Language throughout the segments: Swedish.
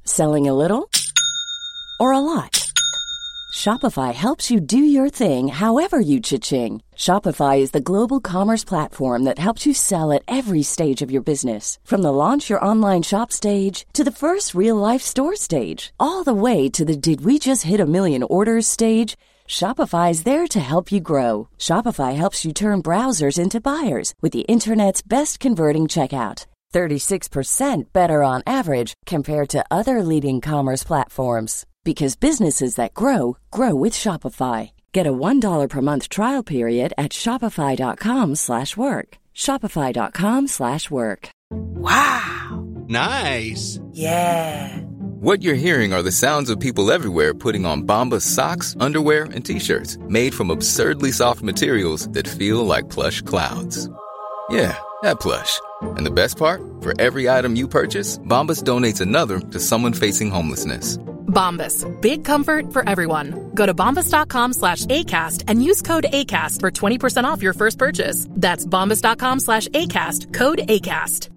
Selling a little or a lot? Shopify helps you do your thing however you cha-ching. Shopify is the global commerce platform that helps you sell at every stage of your business. From the launch your online shop stage to the first real-life store stage, all the way to the did we just hit a million orders stage. Shopify is there to help you grow. Shopify helps you turn browsers into buyers with the internet's best converting checkout. 36% better on average compared to other leading commerce platforms. Because businesses that grow, grow with Shopify. Get a $1 per month trial period at shopify.com/work. Shopify.com/work. Wow! Nice! Yeah! What you're hearing are the sounds of people everywhere putting on Bombas socks, underwear, and T-shirts made from absurdly soft materials that feel like plush clouds. Yeah, that plush. And the best part? For every item you purchase, Bombas donates another to someone facing homelessness. Bombas. Big comfort for everyone. Go to bombas.com/ACAST and use code ACAST for 20% off your first purchase. That's bombas.com/ACAST. Code ACAST.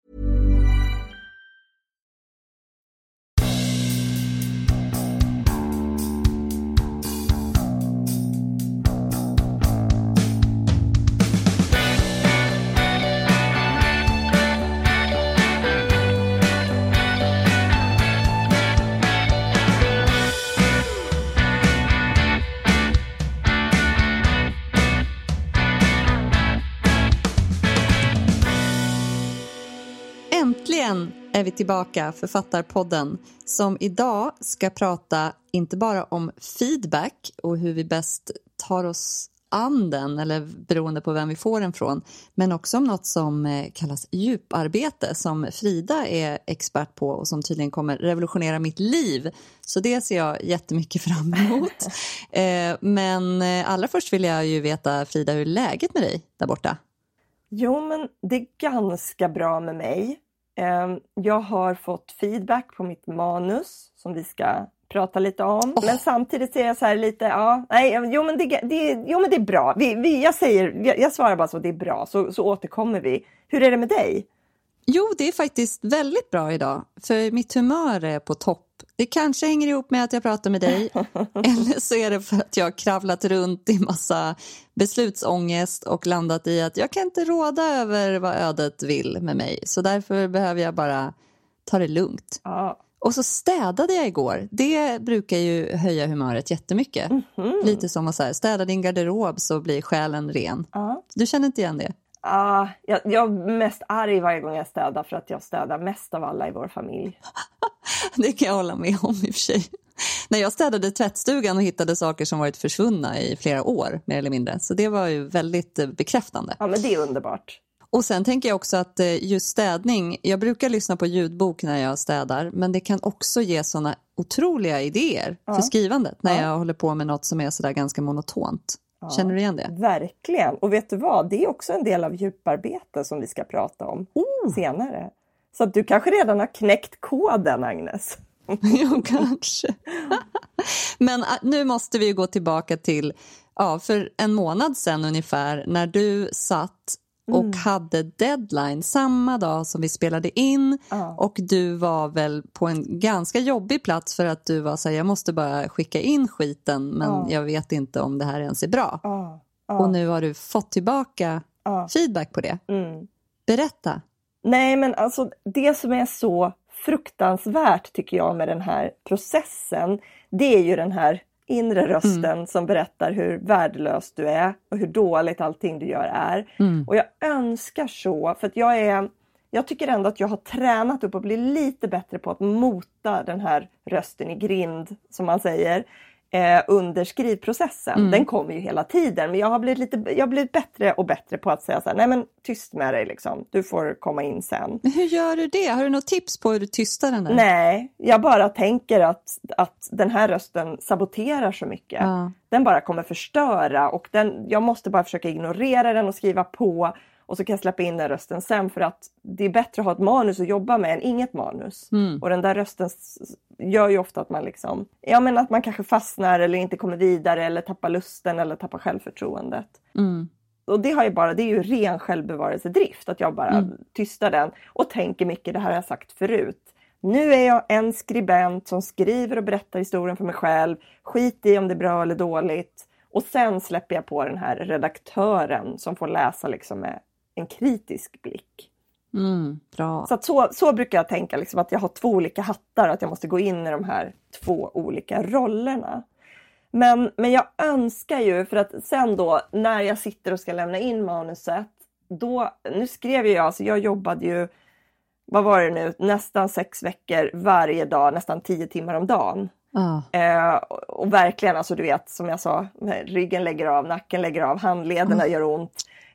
Äntligen är vi tillbaka, Författarpodden, som idag ska prata inte bara om feedback och hur vi bäst tar oss an den, eller beroende på vem vi får den från, men också om något som kallas djuparbete, som Frida är expert på och som tydligen kommer revolutionera mitt liv. Så det ser jag jättemycket fram emot. Men allra först vill jag ju veta, Frida, hur är läget med dig där borta? Jo, men det är ganska bra med mig. Jag har fått feedback på mitt manus som vi ska prata lite om. Men samtidigt ser jag så här lite, men det är bra. Jag svarar bara så, det är bra. Så återkommer vi. Hur är det med dig? Jo, det är faktiskt väldigt bra idag. För mitt humör är på topp. Det kanske hänger ihop med att jag pratar med dig. Eller så är det för att jag har kravlat runt i massa beslutsångest och landat i att jag kan inte råda över vad ödet vill med mig. Så därför behöver jag bara ta det lugnt. Ja. Och så städade jag igår. Det brukar ju höja humöret jättemycket. Mm-hmm. Lite som att så här, städa din garderob så blir själen ren. Ja. Du känner inte igen det? Jag är mest arg varje gång jag städar för att jag städar mest av alla i vår familj. Det kan jag hålla med om i och för sig. När jag städade tvättstugan och hittade saker som varit försvunna i flera år, mer eller mindre. Så det var ju väldigt bekräftande. Ja, men det är underbart. Och sen tänker jag också att just städning, jag brukar lyssna på ljudbok när jag städar, men det kan också ge såna otroliga idéer för skrivandet när jag håller på med något som är sådär ganska monotont. Ja, känner du igen det? Verkligen. Och vet du vad? Det är också en del av djuparbete som vi ska prata om senare. Så att du kanske redan har knäckt koden, Agnes. Jo, kanske. Men nu måste vi gå tillbaka till för en månad sedan ungefär, när du satt och hade deadline samma dag som vi spelade in. Och du var väl på en ganska jobbig plats för att du var så här, jag måste bara skicka in skiten, men jag vet inte om det här ens är bra. Och nu har du fått tillbaka feedback på det. Berätta. Nej, men alltså det som är så fruktansvärt tycker jag med den här processen, det är ju den här inre rösten som berättar hur värdelös du är och hur dåligt allting du gör är. Och jag önskar så, för att jag tycker ändå att jag har tränat upp och blivit lite bättre på att mota den här rösten i grind, som man säger, under skrivprocessen. Den kommer ju hela tiden, men jag har blivit bättre och bättre på att säga så här, nej men tyst med dig liksom, du får komma in sen. Men hur gör du det? Har du något tips på hur du tystar den där? Nej, jag bara tänker att den här rösten saboterar så mycket. Den bara kommer förstöra, och jag måste bara försöka ignorera den och skriva på. Och så kan jag släppa in den rösten sen, för att det är bättre att ha ett manus att jobba med än inget manus. Och den där rösten gör ju ofta att man liksom, att man kanske fastnar eller inte kommer vidare eller tappar lusten eller tappar självförtroendet. Och det är ju ren självbevarelsedrift att jag bara tystar den och tänker mycket, det här har jag sagt förut. Nu är jag en skribent som skriver och berättar historien för mig själv. Skit i om det är bra eller dåligt. Och sen släpper jag på den här redaktören som får läsa liksom med en kritisk blick. Bra. Så, så brukar jag tänka liksom, att jag har 2 olika hattar. Att jag måste gå in i de här 2 olika rollerna. Men jag önskar ju, för att sen då när jag sitter och ska lämna in manuset. Nu skrev jag, alltså jag jobbade ju, vad var det nu, nästan 6 veckor varje dag, nästan 10 timmar om dagen. Och verkligen, alltså du vet, som jag sa, ryggen lägger av, nacken lägger av, handlederna gör ont.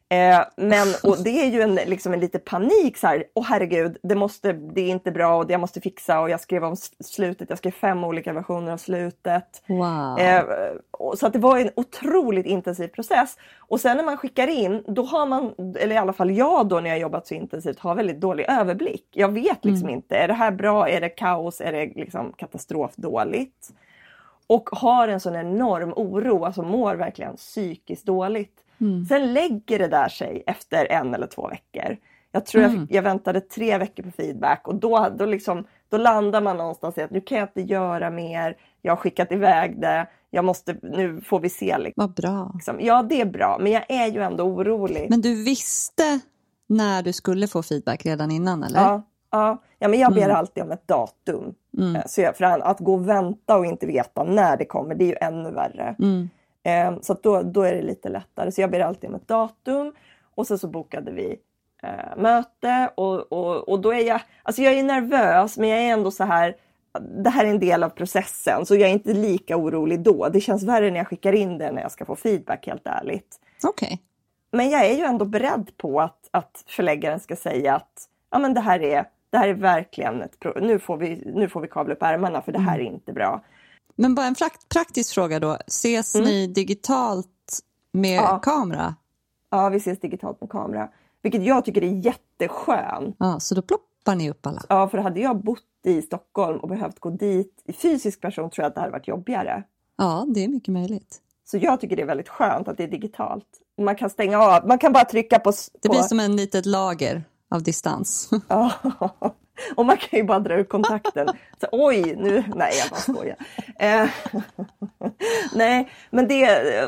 Och det är ju en lite panik så här, herregud, det är inte bra och det jag måste fixa, och jag skrev om slutet, jag skrev 5 olika versioner av slutet. Wow. Så att det var en otroligt intensiv process. Och sen när man skickar in, då har man, eller i alla fall jag då när jag jobbat så intensivt, har väldigt dålig överblick. Jag vet liksom inte, är det här bra, är det kaos, är det liksom katastrofdåligt? Och har en sån enorm oro, alltså mår verkligen psykiskt dåligt. Sen lägger det där sig efter 1 eller 2 veckor. Jag tror jag väntade 3 veckor på feedback. Och då landar man någonstans i att nu kan jag inte göra mer. Jag har skickat iväg det. Nu får vi se. Vad bra. Ja, det är bra. Men jag är ju ändå orolig. Men du visste när du skulle få feedback redan innan, eller? Ja, men jag ber alltid om ett datum. Så för att gå och vänta och inte veta när det kommer, det är ju ännu värre. Så att då är det lite lättare. Så jag ber alltid om ett datum. Och så bokade vi möte. Och då är jag är nervös, men jag är ändå så här. Det här är en del av processen. Så jag är inte lika orolig då. Det känns värre när jag skickar in det, när jag ska få feedback, helt ärligt. Okej. Men jag är ju ändå beredd på att förläggaren ska säga att ja, men det här är verkligen nu får vi kavla upp ärmarna, för det här är inte bra. Men bara en praktisk fråga då. Ses ni digitalt med kamera? Ja, vi ses digitalt med kamera. Vilket jag tycker är jätteskönt. Ja, så då ploppar ni upp alla? Ja, för hade jag bott i Stockholm och behövt gå dit i fysisk person, tror jag att det hade varit jobbigare. Ja, det är mycket möjligt. Så jag tycker det är väldigt skönt att det är digitalt. Man kan stänga av, man kan bara trycka på... Det blir som en litet lager av distans. Ja. Och man kan ju bara dra ut kontakten. Så, oj, nu... Nej, jag bara skojar. Nej, men det...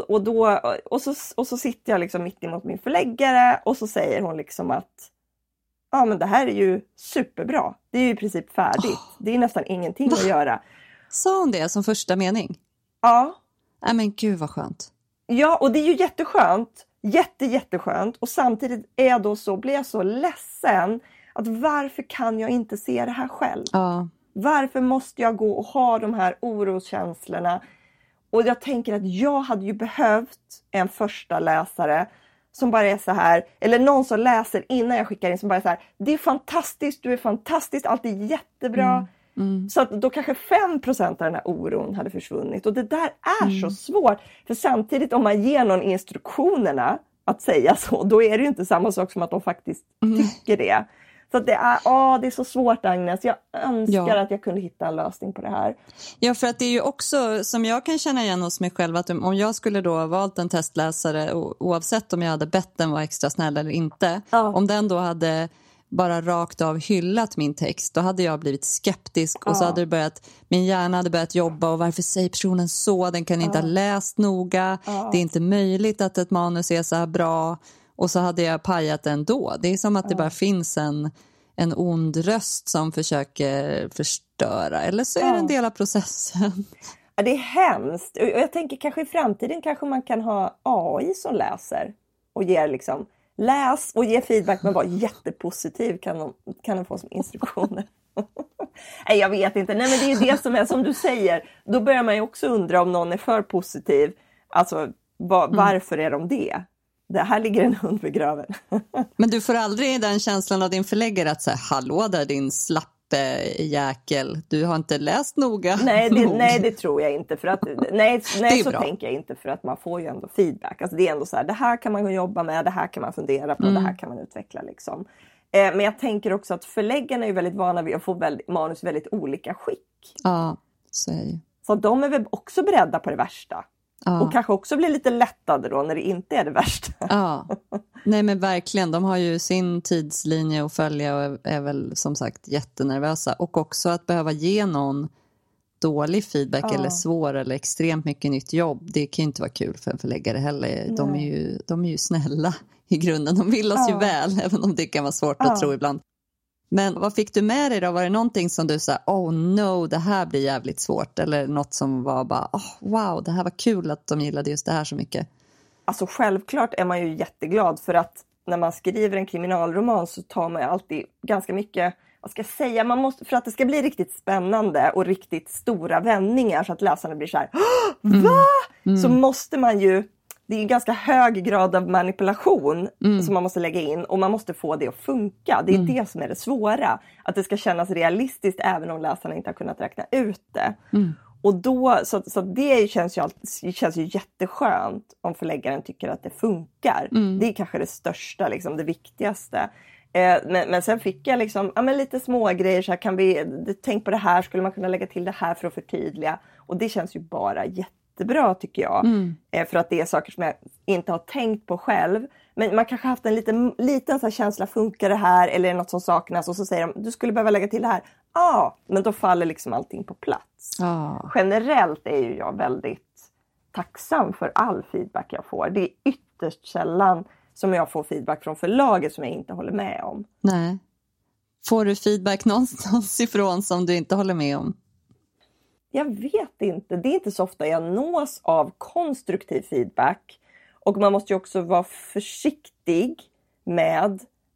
Och så sitter jag liksom mitt emot min förläggare. Och så säger hon liksom att... Ja, men det här är ju superbra. Det är ju i princip färdigt. Det är nästan ingenting att göra. Sa hon det som första mening? Ja. Nej, men gud vad skönt. Ja, och det är ju jätteskönt. Jätteskönt. Och samtidigt blir jag så ledsen... Att varför kan jag inte se det här själv? Ja. Varför måste jag gå och ha de här oroskänslorna? Och jag tänker att jag hade ju behövt en första läsare som bara är så här. Eller någon som läser innan jag skickar in som bara är så här. Det är fantastiskt, du är fantastisk, allt är jättebra. Så att då kanske 5% av den här oron hade försvunnit. Och det där är så svårt. För samtidigt om man ger någon instruktionerna att säga så. Då är det ju inte samma sak som att de faktiskt tycker det. Så att det är så svårt, Agnes. Jag önskar att jag kunde hitta en lösning på det här. Ja, för att det är ju också, som jag kan känna igen hos mig själv, att om jag skulle då ha valt en testläsare, oavsett om jag hade bett den vara extra snäll eller inte, om den då hade bara rakt av hyllat min text, då hade jag blivit skeptisk och så hade min hjärna hade börjat jobba, och varför säger personen så? Den kan inte ha läst noga. Det är inte möjligt att ett manus är så här bra. Och så hade jag pajat ändå. Det är som att det bara finns en ond röst som försöker förstöra. Eller så är det en del av processen. Ja, det är hemskt. Och jag tänker kanske i framtiden kanske man kan ha AI som läser. Och ger liksom, läs och ge feedback, men vara jättepositiv kan de få som instruktioner. Nej, jag vet inte. Nej, men det är ju det som är som du säger. Då börjar man ju också undra om någon är för positiv. Alltså, varför är de det? Det här ligger en hund vid graven. Men du får aldrig den känslan av din förläggare att säga, hallå där din slappjäkel, du har inte läst noga. Nej, det tror jag inte. För att, nej så bra. Tänker jag inte, för att man får ju ändå feedback. Alltså det är ändå så här, det här kan man jobba med, det här kan man fundera på, det här kan man utveckla liksom. Men jag tänker också att förläggarna är väldigt vana vid att få manus väldigt olika skick. Ja, så är det. Så de är väl också beredda på det värsta. Och kanske också blir lite lättade då när det inte är det värsta. Ja. Nej men verkligen, de har ju sin tidslinje att följa och är väl som sagt jättenervösa. Och också att behöva ge någon dålig feedback eller svår eller extremt mycket nytt jobb. Det kan ju inte vara kul för en förläggare heller. De är ju snälla i grunden. De vill oss ju väl, även om det kan vara svårt att tro ibland. Men vad fick du med dig då? Var det någonting som du sa, oh no, det här blir jävligt svårt? Eller något som var bara, wow, det här var kul att de gillade just det här så mycket? Alltså självklart är man ju jätteglad för att när man skriver en kriminalroman så tar man alltid ganska mycket, vad ska jag säga, man måste, för att det ska bli riktigt spännande och riktigt stora vändningar så att läsarna blir så här, va? Så måste man ju, det är en ganska hög grad av manipulation som man måste lägga in och man måste få det att funka. Det är det som är det svåra. Att det ska kännas realistiskt även om läsarna inte har kunnat räkna ut det. Och då, så det känns ju jätteskönt om förläggaren tycker att det funkar. Det är kanske det största, liksom, det viktigaste. Men sen fick jag liksom, lite små grejer. Så här, tänk på det här, skulle man kunna lägga till det här för att förtydliga. Och det känns ju bara jättebra tycker jag. För att det är saker som jag inte har tänkt på själv. Men man kanske haft en liten så här känsla, funkar det här? Eller är det något som saknas? Och så säger de, du skulle behöva lägga till det här. Men då faller liksom allting på plats. Generellt är ju jag väldigt tacksam för all feedback jag får. Det är ytterst sällan som jag får feedback från förlaget som jag inte håller med om. Nej. Får du feedback någonstans ifrån som du inte håller med om? Jag vet inte. Det är inte så ofta jag nås av konstruktiv feedback. Och man måste ju också vara försiktig med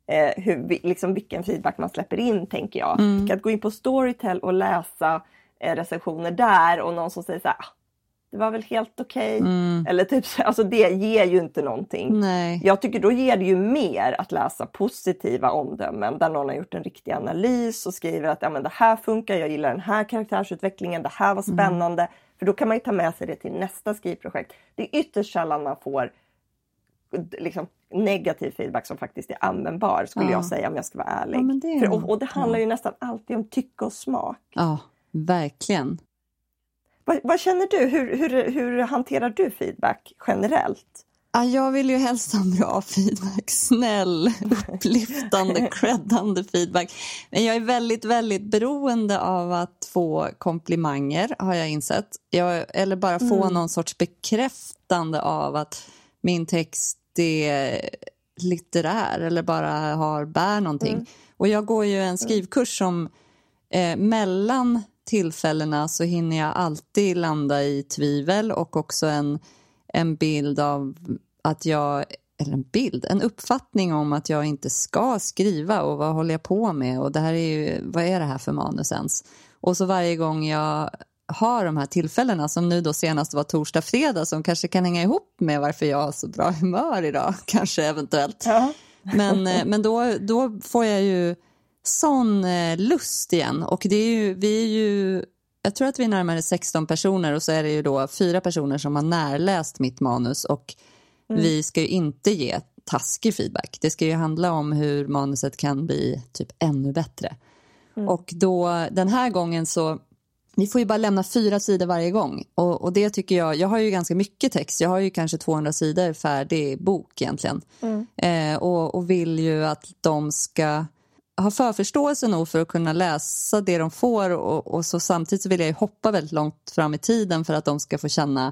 vilken feedback man släpper in, tänker jag. Att gå in på Storytel och läsa recensioner där och någon som säger så här, det var väl helt okej. Eller typ, alltså det ger ju inte någonting. Nej. Jag tycker då ger det ju mer att läsa positiva omdömen där någon har gjort en riktig analys och skriver att det här funkar, jag gillar den här karaktärsutvecklingen, det här var spännande. För då kan man ju ta med sig det till nästa skrivprojekt. Det är ytterst sällan man får liksom negativ feedback som faktiskt är användbar, skulle jag säga, om jag ska vara ärlig. Och det handlar ju nästan alltid om tycke och smak. Ja, verkligen. Vad känner du? Hur hanterar du feedback generellt? Jag vill ju helst ha bra feedback. Snäll, upplyftande, creddande feedback. Men jag är väldigt, väldigt beroende av att få komplimanger, har jag insett. Eller bara få någon sorts bekräftande av att min text är litterär eller bara bär någonting. Och jag går ju en skrivkurs som mellan tillfällena så hinner jag alltid landa i tvivel och också en bild av att en uppfattning om att jag inte ska skriva och vad håller jag på med och det här är ju, vad är det här för manus ens? Och så varje gång jag har de här tillfällena som nu då senast var torsdag, fredag som kanske kan hänga ihop med varför jag har så bra humör idag, kanske eventuellt. Ja. Men då får jag ju sån lust igen och det är ju, vi är ju, jag tror att vi är närmare 16 personer och så är det ju då 4 personer som har närläst mitt manus och vi ska ju inte ge taskig feedback. Det ska ju handla om hur manuset kan bli typ ännu bättre. Och då den här gången så vi får ju bara lämna 4 sidor varje gång. Och det tycker jag har ju ganska mycket text. Jag har ju kanske 200 sidor färdig bok egentligen. Och vill ju att de ska ha förförståelse nog för att kunna läsa det de får. Och så samtidigt så vill jag ju hoppa väldigt långt fram i tiden för att de ska få känna,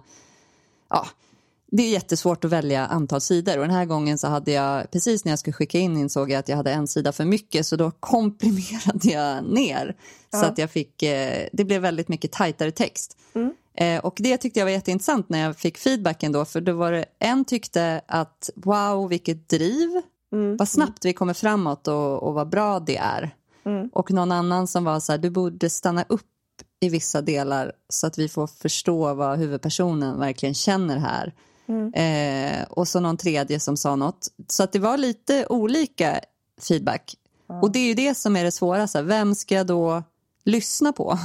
det är jättesvårt att välja antal sidor. Och den här gången så hade jag, precis när jag skulle skicka in insåg jag att jag hade en sida för mycket. Så då komprimerade jag ner. Så att jag fick, det blev väldigt mycket tajtare text. Och det tyckte jag var jätteintressant när jag fick feedbacken då. För då var det, en tyckte att wow, vilket driv. Vad snabbt vi kommer framåt och vad bra det är. Och någon annan som var så här, du borde stanna upp i vissa delar så att vi får förstå vad huvudpersonen verkligen känner här. Och så någon tredje som sa något. Så att det var lite olika feedback. Och det är ju det som är det svåra. Så här, vem ska jag då lyssna på?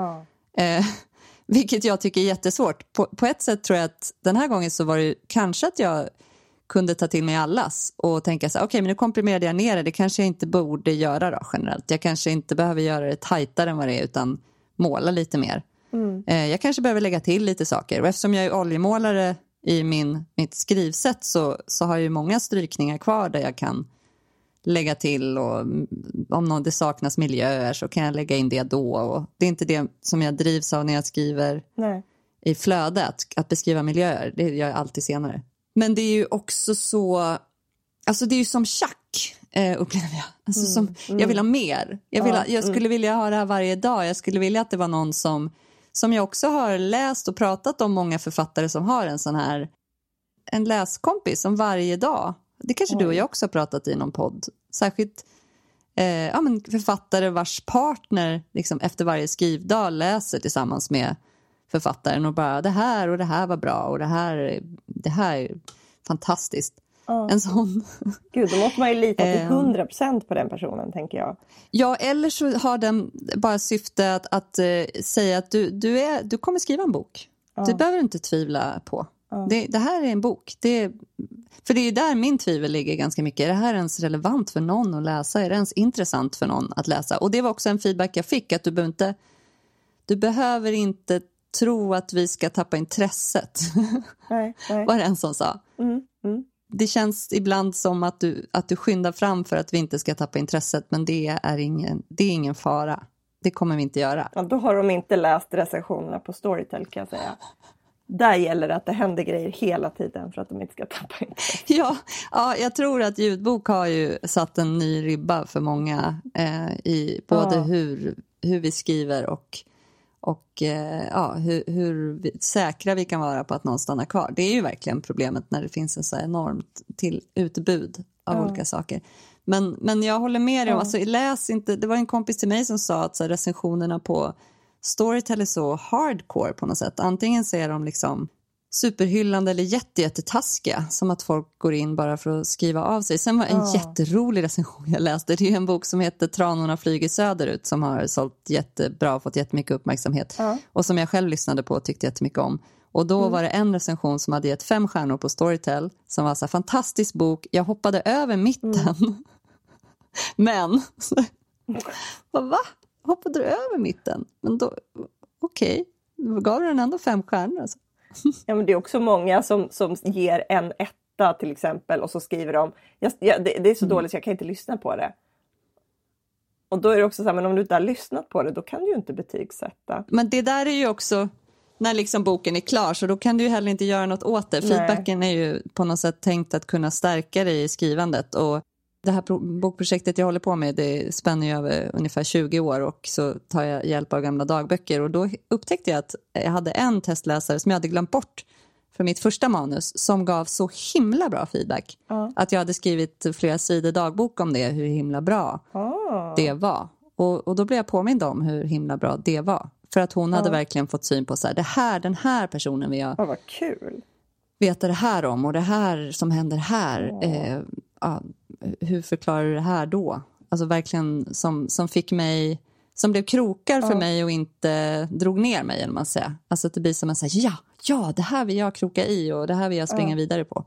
Vilket jag tycker är jättesvårt. På ett sätt tror jag att den här gången så var det kanske att jag kunde ta till mig allas och tänka så här, okej, men nu komprimerade jag ner det kanske jag inte borde göra då generellt. Jag kanske inte behöver göra det tajtare än vad det är utan måla lite mer. Jag kanske behöver lägga till lite saker och eftersom jag är oljemålare i mitt skrivsätt så har jag ju många strykningar kvar där jag kan lägga till, och om det saknas miljöer så kan jag lägga in det då. Och det är inte det som jag drivs av när jag skriver i flödet, att beskriva miljöer. Det gör jag alltid senare. Men det är ju också så, alltså det är ju som schack, upplever jag. Alltså jag vill ha mer. Jag skulle vilja ha det här varje dag. Jag skulle vilja att det var någon som jag också har läst och pratat om, många författare som har en sån här, en läskompis som varje dag. Det kanske du och jag också har pratat i någon podd. Särskilt men författare vars partner liksom efter varje skrivdag läser tillsammans med författaren och bara det här var bra och det här är fantastiskt. En sån. Gud, då måste man ju lita till 100% på den personen, tänker jag. Ja, eller så har den bara syfte att säga att du kommer skriva en bok. Det behöver du inte tvivla på. Det här är en bok. För det är där min tvivel ligger ganska mycket. Är det här ens relevant för någon att läsa? Är det ens intressant för någon att läsa? Och det var också en feedback jag fick, att du behöver inte tro att vi ska tappa intresset. Nej. Var det en som sa. Det känns ibland som att du skyndar fram för att vi inte ska tappa intresset, men det är ingen fara. Det kommer vi inte göra. Ja, då har de inte läst recensionerna på Storytel, kan jag säga. Där gäller det att det händer grejer hela tiden för att de inte ska tappa intresset. Ja, jag tror att ljudbok har ju satt en ny ribba för många i både hur vi skriver och hur säkra vi kan vara på att någon stannar kvar. Det är ju verkligen problemet när det finns en så enormt till utbud av olika saker. Men jag håller med dig om, alltså, läs inte, det var en kompis till mig som sa att så här, recensionerna på Storytel är så hardcore på något sätt. Antingen så är de liksom superhyllande eller jättetaskiga, som att folk går in bara för att skriva av sig. Sen var en jätterolig recension jag läste. Det är en bok som heter Tranorna flyger söderut, som har sålt jättebra och fått jättemycket uppmärksamhet. Och som jag själv lyssnade på och tyckte jättemycket om. Och då var det en recension som hade gett 5 stjärnor på Storytel, som var så här, fantastisk bok. Jag hoppade över mitten. Men va? Hoppade du över mitten? Men då, okej. Gav du den ändå 5 stjärnor alltså? Ja, men det är också många som ger en 1 till exempel, och så skriver de det är så dåligt så jag kan inte lyssna på det. Och då är det också så här, men om du inte har lyssnat på det, då kan du ju inte betygsätta. Men det där är ju också när liksom boken är klar, så då kan du ju heller inte göra något åt det. Feedbacken är ju på något sätt tänkt att kunna stärka dig i skrivandet, och det här bokprojektet jag håller på med, det spänner ju över ungefär 20 år, och så tar jag hjälp av gamla dagböcker, och då upptäckte jag att jag hade en testläsare som jag hade glömt bort för mitt första manus, som gav så himla bra feedback. Att jag hade skrivit flera sidor dagbok om det, hur himla bra det var. Och då blev jag påmind om hur himla bra det var. För att hon hade verkligen fått syn på så här, den här personen vill jag vad kul. Veta det här om, och det här som händer här. Hur förklarar du det här då? Alltså verkligen som fick mig, som blev krokar för mig och inte drog ner mig, eller man säger. Alltså att det blir som en säger, ja, det här vill jag kroka i, och det här vill jag springa vidare på.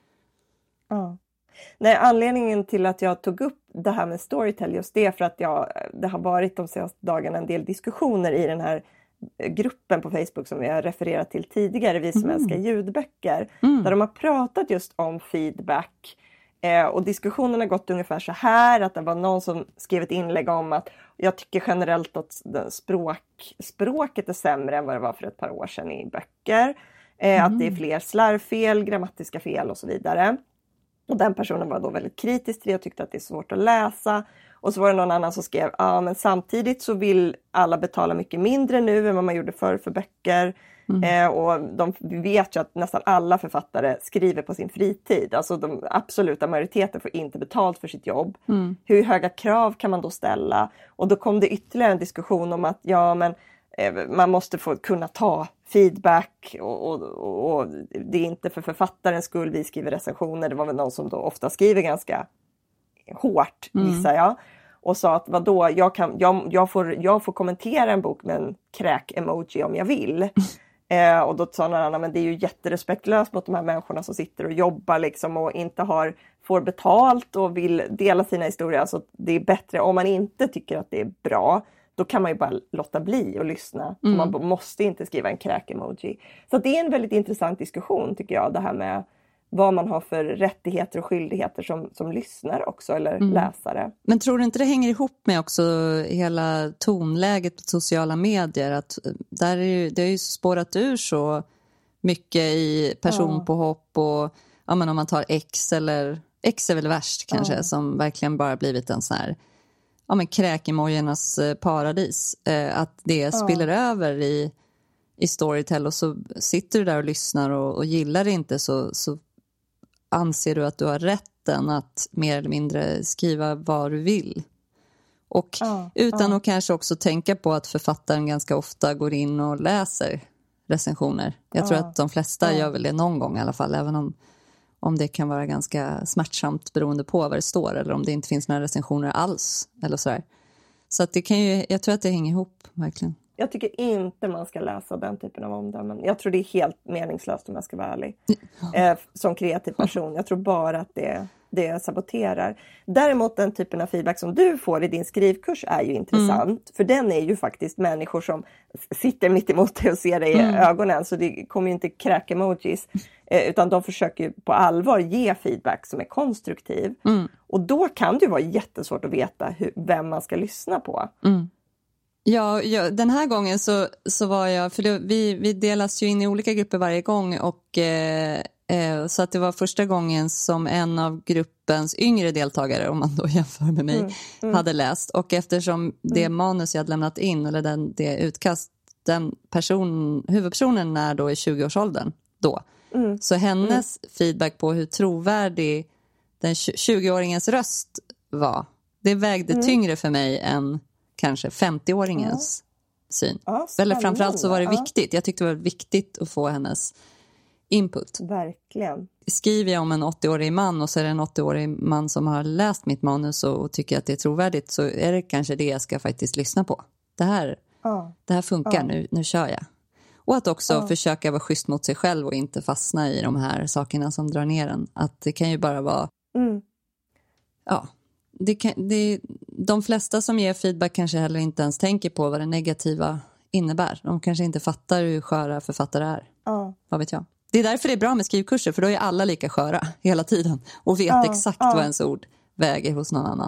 Nej, anledningen till att jag tog upp det här med Storytel just det, för att det har varit de senaste dagarna en del diskussioner i den här gruppen på Facebook som vi har refererat till tidigare, vi som älskar ljudböcker, där de har pratat just om feedback. Och diskussionen har gått ungefär så här, att det var någon som skrev ett inlägg om att jag tycker generellt att språket är sämre än vad det var för ett par år sedan i böcker. Att det är fler slarvfel, grammatiska fel och så vidare. Och den personen var då väldigt kritisk till det och tyckte att det är svårt att läsa. Och så var det någon annan som skrev, men samtidigt så vill alla betala mycket mindre nu än vad man gjorde förr för böcker. Och vi vet ju att nästan alla författare skriver på sin fritid. Alltså de absoluta majoriteten får inte betalt för sitt jobb. Hur höga krav kan man då ställa? Och då kom det ytterligare en diskussion om att man måste få kunna ta feedback. Och det är inte för författarens skull vi skriver recensioner. Det var väl någon som då ofta skriver ganska hårt, gissar jag. Och sa att vadå, jag får kommentera en bok med en kräk-emoji om jag vill. Och då sa någon annan, men det är ju jätterespektlöst mot de här människorna som sitter och jobbar liksom, och inte får betalt och vill dela sina historier. Alltså det är bättre om man inte tycker att det är bra. då kan man ju bara låta bli och lyssna. Man måste inte skriva en kräk-emoji. Så det är en väldigt intressant diskussion tycker jag. Det här med vad man har för rättigheter och skyldigheter som lyssnare också, eller läsare. Men tror du inte det hänger ihop med också hela tonläget på sociala medier? Att där det har ju spårat ur så mycket i personpåhopp och men om man tar X är väl värst kanske, som verkligen bara blivit en sån här kräkemojernas paradis. Att det spiller över i Storytel, och så sitter du där och lyssnar och gillar det inte, så anser du att du har rätten att mer eller mindre skriva vad du vill. Och utan att kanske också tänka på att författaren ganska ofta går in och läser recensioner. Jag tror att de flesta gör väl det någon gång i alla fall, även om det kan vara ganska smärtsamt beroende på vad det står, eller om det inte finns några recensioner alls eller sådär. Så att jag tror att det hänger ihop verkligen. Jag tycker inte man ska läsa den typen av omdömen. Jag tror det är helt meningslöst om jag ska vara ärlig. Som kreativ person. Jag tror bara att det saboterar. Däremot den typen av feedback som du får i din skrivkurs är ju intressant. För den är ju faktiskt människor som sitter mitt emot dig och ser dig i ögonen. Så det kommer ju inte kräk-emojis. Utan de försöker ju på allvar ge feedback som är konstruktiv. Och då kan det ju vara jättesvårt att veta vem man ska lyssna på. Ja, den här gången så var jag, för vi delas ju in i olika grupper varje gång, och så att det var första gången som en av gruppens yngre deltagare, om man då jämför med mig, hade läst. Och eftersom det manus jag hade lämnat in, eller det utkast, huvudpersonen är då i 20-årsåldern då. Så hennes feedback på hur trovärdig den 20-åringens röst var, det vägde tyngre för mig än kanske 50-åringens syn. Eller framförallt så var det viktigt. Jag tyckte det var viktigt att få hennes input. Verkligen. Skriver jag om en 80-årig man, och så är det en 80-årig man som har läst mitt manus och tycker att det är trovärdigt, så är det kanske det jag ska faktiskt lyssna på. Det här funkar, nu kör jag. Och att också försöka vara schysst mot sig själv och inte fastna i de här sakerna som drar ner en. Att det kan ju bara vara... De flesta som ger feedback kanske heller inte ens tänker på vad det negativa innebär. De kanske inte fattar hur sköra författare är. Vad vet jag. Det är därför det är bra med skrivkurser, för då är alla lika sköra hela tiden och vet exakt vad ens ord väger hos någon annan.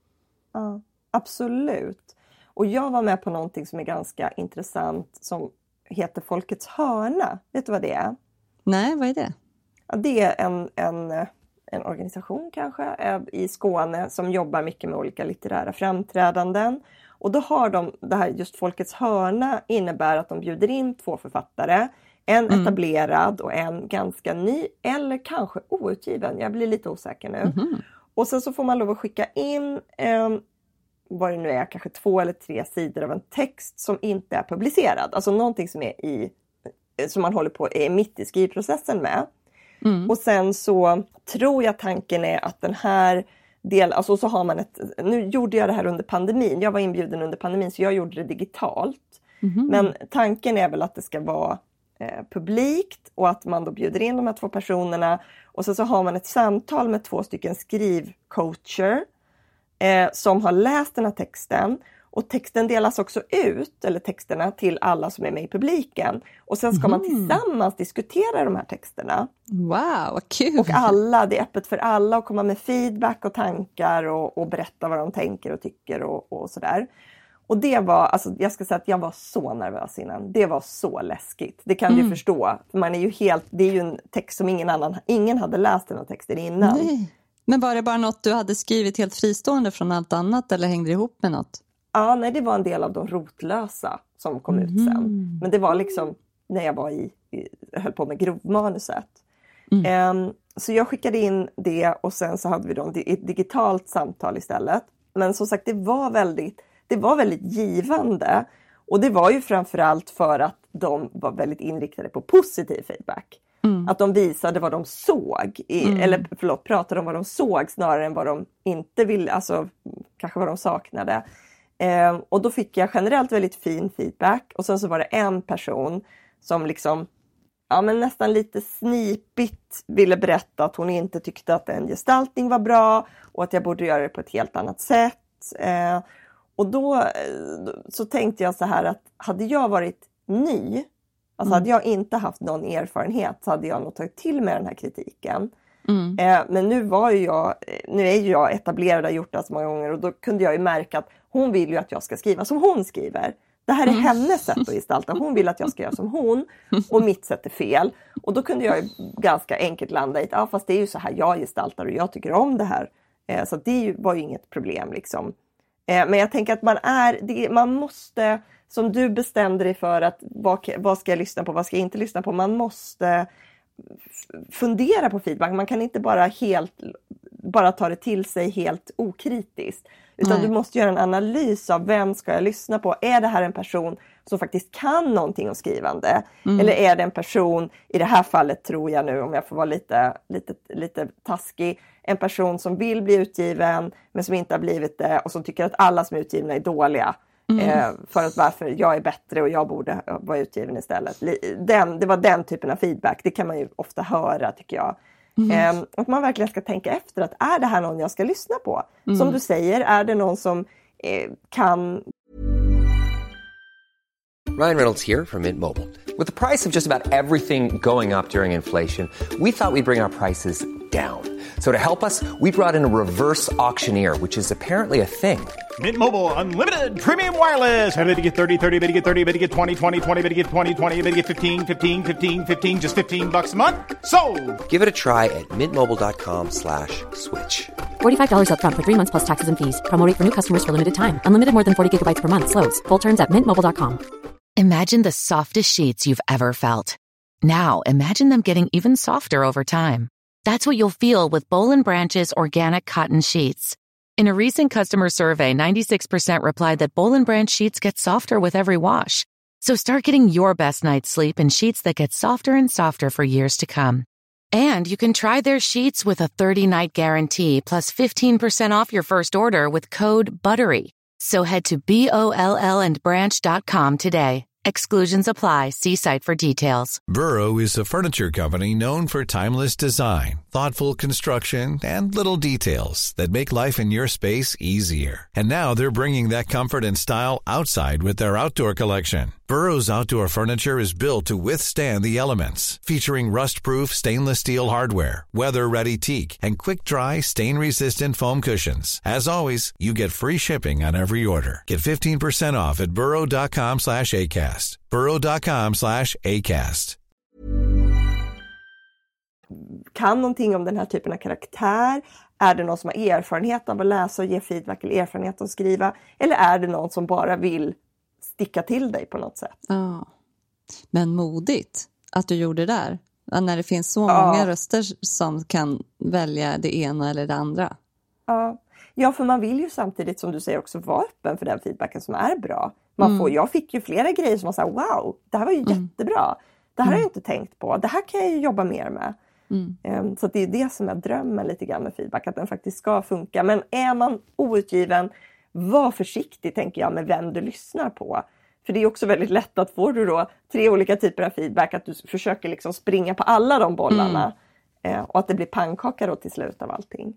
Absolut. Och jag var med på någonting som är ganska intressant som heter Folkets hörna. Vet du vad det är? Nej, vad är det? Ja, det är en organisation kanske i Skåne som jobbar mycket med olika litterära framträdanden. Och då har de det här, just Folkets hörna innebär att de bjuder in 2 författare. En etablerad och en ganska ny, eller kanske outgiven. Jag blir lite osäker nu. Och sen så får man lov att skicka in vad det nu är, kanske 2 eller 3 sidor av en text som inte är publicerad. Alltså någonting som som man håller på är mitt i skrivprocessen med. Och sen så tror jag tanken är att den här alltså så har man nu gjorde jag det här under pandemin. Jag var inbjuden under pandemin, så jag gjorde det digitalt. Men tanken är väl att det ska vara publikt, och att man då bjuder in de här 2 personerna. Och så har man ett samtal med 2 stycken skrivcoacher som har läst den här texten. Och texten delas också ut, eller texterna, till alla som är med i publiken. Och sen ska man tillsammans diskutera de här texterna. Wow, vad kul! Och det är öppet för alla att komma med feedback och tankar och berätta vad de tänker och tycker och sådär. Och det var, alltså jag ska säga att jag var så nervös innan. Det var så läskigt. Det kan du förstå. För man är ju det är ju en text som ingen hade läst den här texten innan. Nej. Men var det bara något du hade skrivit helt fristående från allt annat, eller hängde det ihop med något? Ja, nej, det var en del av de rotlösa som kom ut sen. Men det var liksom när jag höll på med grovmanuset. Så jag skickade in det, och sen så hade vi då ett digitalt samtal istället. Men som sagt, det var väldigt givande. Och det var ju framförallt för att de var väldigt inriktade på positiv feedback. Att de visade vad de såg. Pratade om vad de såg snarare än vad de inte ville. Alltså kanske vad de saknade. Och då fick jag generellt väldigt fin feedback. Och sen så var det en person som liksom, men nästan lite snipigt ville berätta att hon inte tyckte att en gestaltning var bra. Och att jag borde göra det på ett helt annat sätt. Och då så tänkte jag så här att hade jag varit ny, alltså hade jag inte haft någon erfarenhet, så hade jag nog tagit till mig den här kritiken. Men nu är ju jag etablerad och har gjort det så många gånger, och då kunde jag ju märka att hon vill ju att jag ska skriva som hon skriver. Det här är hennes sätt att gestalta. Hon vill att jag ska göra som hon, och mitt sätt är fel. Och då kunde jag ju ganska enkelt landa i att fast det är ju så här jag gestaltar och jag tycker om det här. Så det var ju inget problem liksom. Men jag tänker att man måste, som du bestämde dig för att vad ska jag lyssna på, vad ska jag inte lyssna på. Man måste fundera på feedback. Man kan inte bara ta det till sig helt okritiskt. Utan du måste göra en analys av vem ska jag lyssna på. Är det här en person som faktiskt kan någonting om skrivande? Eller är det en person, i det här fallet tror jag nu, om jag får vara lite taskig, en person som vill bli utgiven men som inte har blivit det, och som tycker att alla som är utgivna är dåliga. För att varför jag är bättre och jag borde vara utgiven istället. Det var den typen av feedback. Det kan man ju ofta höra, tycker jag. Att man verkligen ska tänka efter, att är det här någon jag ska lyssna på? Som du säger, är det någon som kan... Ryan Reynolds here from Mint Mobile. With the price of just about everything going up during inflation, we thought we'd bring our prices down. So to help us, we brought in a reverse auctioneer, which is apparently a thing. Mint Mobile Unlimited Premium Wireless. How to get 30, 30, how to get 30, how to get 20, 20, 20, how to get 20, 20, how to get 15, 15, 15, 15, just $15 a month? Sold! Give it a try at mintmobile.com/switch. $45 up front for 3 months plus taxes and fees. Promo rate for new customers for limited time. Unlimited more than 40 gigabytes per month. Slows full terms at mintmobile.com. Imagine the softest sheets you've ever felt. Now imagine them getting even softer over time. That's what you'll feel with Boll & Branch's organic cotton sheets. In a recent customer survey, 96% replied that Boll & Branch sheets get softer with every wash. So start getting your best night's sleep in sheets that get softer and softer for years to come. And you can try their sheets with a 30-night guarantee plus 15% off your first order with code BUTTERY. So head to BOLLandbranch.com today. Exclusions apply. See site for details. Burrow is a furniture company known for timeless design, thoughtful construction, and little details that make life in your space easier. And now they're bringing that comfort and style outside with their outdoor collection. Burrow's outdoor furniture is built to withstand the elements, featuring rust-proof stainless steel hardware, weather-ready teak, and quick-dry, stain-resistant foam cushions. As always, you get free shipping on every order. Get 15% off at burrow.com/ACAST. burrow.com/ACAST. Kan någonting om den här typen av karaktär? Är det någon som har erfarenhet av att läsa och ge feedback, eller erfarenhet av att skriva? Eller är det någon som bara vill sticka till dig på något sätt? Ja. Men modigt att du gjorde det där. När det finns så många röster som kan välja det ena eller det andra. Ja, för man vill ju samtidigt, som du säger, också vara öppen för den feedbacken som är bra. Jag fick ju flera grejer som var så här: wow, det här var ju jättebra. Det här har jag inte tänkt på. Det här kan jag ju jobba mer med. Så det är det som är drömmen lite grann med feedback, att den faktiskt ska funka. Men är man outgiven, var försiktig, tänker jag, med vem du lyssnar på. För det är också väldigt lätt att får du då 3 olika typer av feedback, att du försöker liksom springa på alla de bollarna. Och att det blir pannkaka då till slut av allting.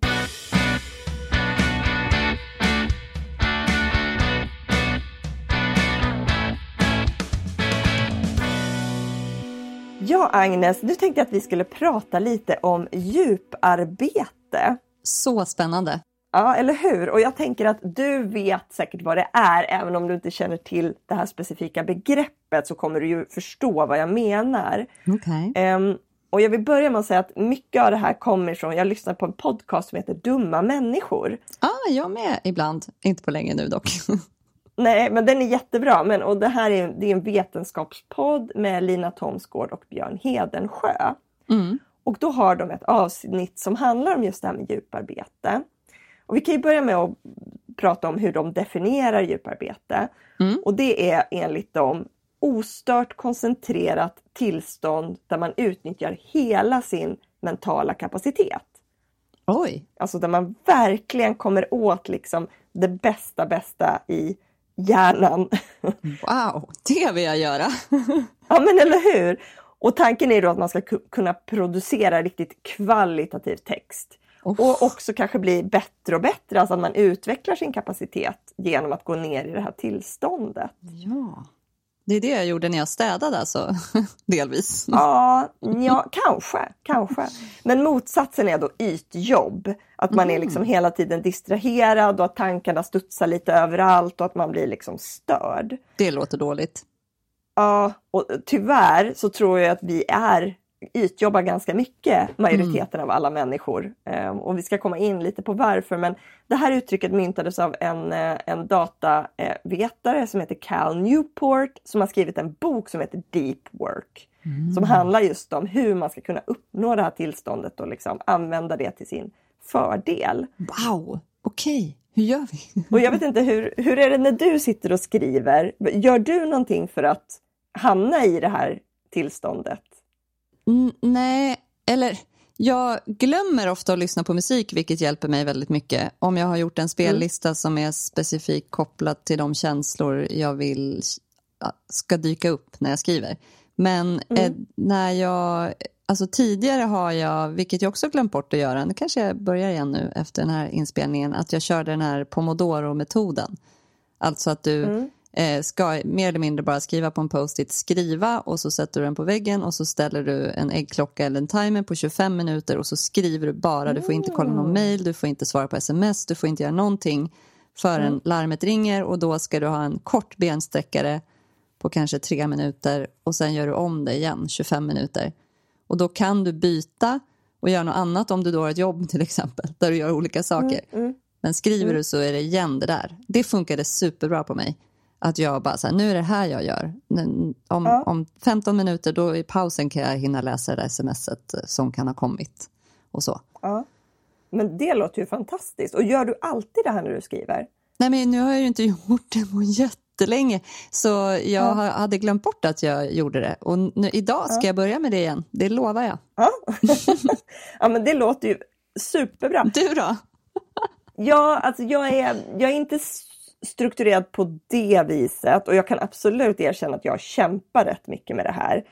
Ja, Agnes, nu tänkte jag att vi skulle prata lite om djuparbete. Så spännande. Ja, eller hur? Och jag tänker att du vet säkert vad det är. Även om du inte känner till det här specifika begreppet, så kommer du ju förstå vad jag menar. Okej. Och jag vill börja med att säga att mycket av det här kommer från... Jag lyssnar på en podcast som heter Dumma människor. Jag med ibland. Inte på länge nu dock. Nej, men den är jättebra. Och det här är en vetenskapspodd med Lina Thomsgård och Björn Hedensjö. Och då har de ett avsnitt som handlar om just det här med djuparbete. Och vi kan ju börja med att prata om hur de definierar djuparbete. Och det är enligt dem ostört koncentrerat tillstånd där man utnyttjar hela sin mentala kapacitet. Oj! Alltså där man verkligen kommer åt liksom det bästa i hjärnan. Wow, det vill jag göra. Ja, men eller hur? Och tanken är då att man ska kunna producera riktigt kvalitativ text. Och också kanske bli bättre och bättre. Alltså att man utvecklar sin kapacitet genom att gå ner i det här tillståndet. Ja, det är det jag gjorde när jag städade alltså, delvis. Ja, kanske. Men motsatsen är då ytjobb. Att man är liksom hela tiden distraherad och att tankarna studsar lite överallt och att man blir liksom störd. Det låter dåligt. Ja, och tyvärr så tror jag att vi ytjobbar ganska mycket, majoriteten av alla människor. Och vi ska komma in lite på varför, men det här uttrycket myntades av en datavetare som heter Cal Newport, som har skrivit en bok som heter Deep Work. Som handlar just om hur man ska kunna uppnå det här tillståndet och liksom använda det till sin fördel. Wow, okej. Hur gör vi? Och jag vet inte, hur är det när du sitter och skriver? Gör du någonting för att hamna i det här tillståndet? Nej, eller jag glömmer ofta att lyssna på musik, vilket hjälper mig väldigt mycket. Om jag har gjort en spellista som är specifikt kopplad till de känslor jag vill ska dyka upp när jag skriver. Men när jag, alltså tidigare har jag, vilket jag också glömt bort att göra, det kanske jag börjar igen nu efter den här inspelningen, att jag körde den här Pomodoro-metoden. Alltså att du ska mer eller mindre bara skriva på en post-it, skriva och så sätter du den på väggen och så ställer du en äggklocka eller en timer på 25 minuter och så skriver du bara. Du får inte kolla någon mail, du får inte svara på sms, du får inte göra någonting förrän larmet ringer, och då ska du ha en kort bensträckare på kanske 3 minuter och sen gör du om det igen 25 minuter. Och då kan du byta och göra något annat om du då har ett jobb till exempel där du gör olika saker. Men skriver du så är det igen det där. Det funkade superbra på mig. Att jag bara så här, nu är det här jag gör. Om 15 minuter då i pausen kan jag hinna läsa det smset som kan ha kommit. Och så. Ja. Men det låter ju fantastiskt. Och gör du alltid det här när du skriver? Nej, men nu har jag ju inte gjort det på jättelänge. Så jag hade glömt bort att jag gjorde det. Och nu, idag ska jag börja med det igen. Det lovar jag. Ja, ja, men det låter ju superbra. Du då? Ja, alltså jag är inte strukturerad på det viset, och jag kan absolut erkänna att jag kämpar rätt mycket med det här.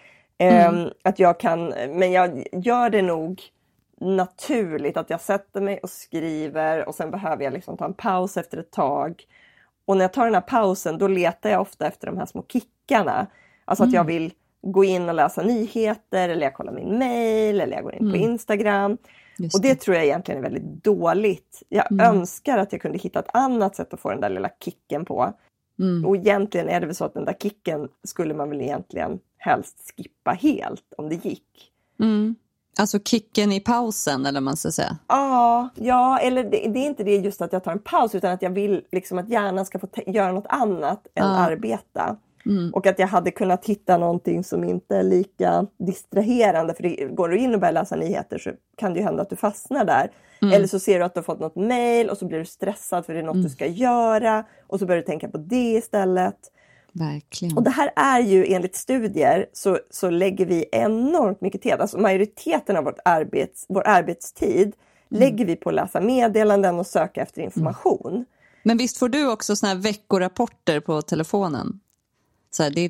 Att jag kan, men jag gör det nog naturligt att jag sätter mig och skriver och sen behöver jag liksom ta en paus efter ett tag. Och när jag tar den här pausen då letar jag ofta efter de här små kickarna. Alltså att jag vill gå in och läsa nyheter, eller jag kollar min mail, eller jag går in på Instagram. Och det tror jag egentligen är väldigt dåligt. Jag önskar att jag kunde hitta ett annat sätt att få den där lilla kicken på. Och egentligen är det väl så att den där kicken skulle man väl egentligen helst skippa helt om det gick. Alltså kicken i pausen, eller man ska säga. Ja, eller det är inte det just att jag tar en paus, utan att jag vill liksom att hjärnan ska få göra något annat än arbeta. Och att jag hade kunnat hitta någonting som inte är lika distraherande. För det går du in och börjar läsa nyheter så kan det ju hända att du fastnar där. Eller så ser du att du har fått något mejl och så blir du stressad för det är något du ska göra. Och så börjar du tänka på det istället. Verkligen. Och det här är ju enligt studier så lägger vi enormt mycket tid. Alltså majoriteten av vår arbetstid lägger vi på att läsa meddelanden och söka efter information. Men visst får du också såna här veckorapporter på telefonen? Så här,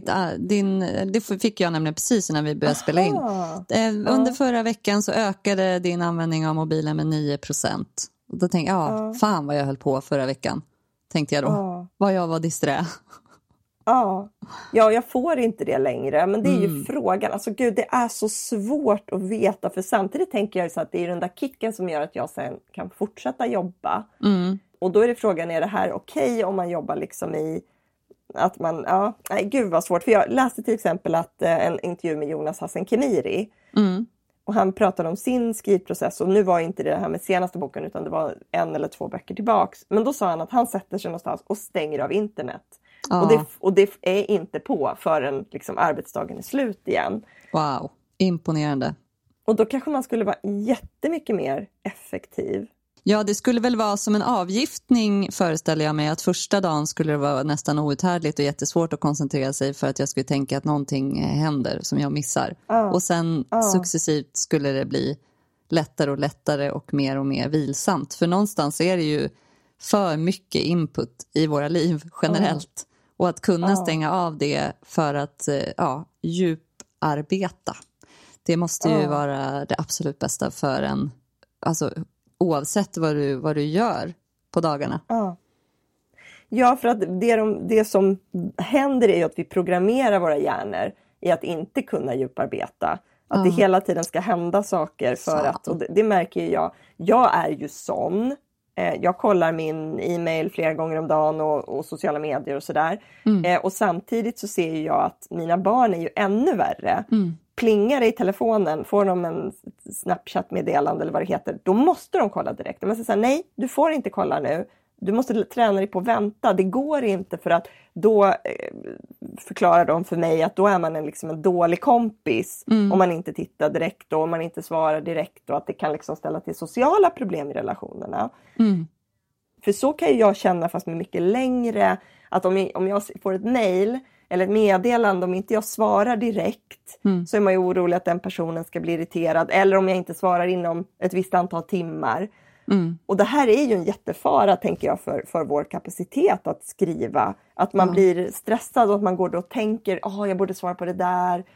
det fick jag nämligen precis när vi började spela in. Under förra veckan så ökade din användning av mobilen med 9%. Och då tänkte jag, fan vad jag höll på förra veckan. Tänkte jag då, vad jag var disträ. Ja, jag får inte det längre. Men det är ju frågan. Alltså gud, det är så svårt att veta. För samtidigt tänker jag så att det är den där kicken som gör att jag sen kan fortsätta jobba. Och då är det frågan, är det här okej om man jobbar liksom i att man, nej gud vad svårt. För jag läste till exempel att en intervju med Jonas Hassan Khemiri. Och han pratade om sin skrivprocess. Och nu var inte det här med senaste boken, utan det var 1 eller 2 böcker tillbaks. Men då sa han att han sätter sig någonstans och stänger av internet. Och det är inte på förrän liksom arbetsdagen är slut igen. Wow, imponerande. Och då kanske man skulle vara jättemycket mer effektiv. Ja, det skulle väl vara som en avgiftning, föreställer jag mig. Att första dagen skulle det vara nästan outhärdligt och jättesvårt att koncentrera sig, för att jag skulle tänka att någonting händer som jag missar. Och sen successivt skulle det bli lättare och lättare och mer vilsamt. För någonstans är det ju för mycket input i våra liv generellt. Och att kunna stänga av det för att djuparbeta. Det måste ju vara det absolut bästa för en, alltså oavsett vad du gör på dagarna. Ja, för att det som händer är ju att vi programmerar våra hjärnor i att inte kunna djuparbeta. Att det hela tiden ska hända saker för att, och det märker ju jag. Jag är ju sån. Jag kollar min e-mail flera gånger om dagen och sociala medier och sådär. Och samtidigt så ser jag att mina barn är ju ännu värre. Plingar i telefonen, får de en Snapchat-meddelande eller vad det heter, då måste de kolla direkt. De måste säga nej, du får inte kolla nu. Du måste träna dig på att vänta. Det går inte, för att då förklarar de för mig att då är man en dålig kompis om man inte tittar direkt och om man inte svarar direkt, och att det kan liksom ställa till sociala problem i relationerna. För så kan ju jag känna, fast med mycket längre, att om jag får ett mejl eller ett meddelande, om inte jag svarar direkt så är man ju orolig att den personen ska bli irriterad, eller om jag inte svarar inom ett visst antal timmar. Och det här är ju en jättefara, tänker jag, för vår kapacitet att skriva. Att man blir stressad och att man går då och tänker, jag borde svara på det där.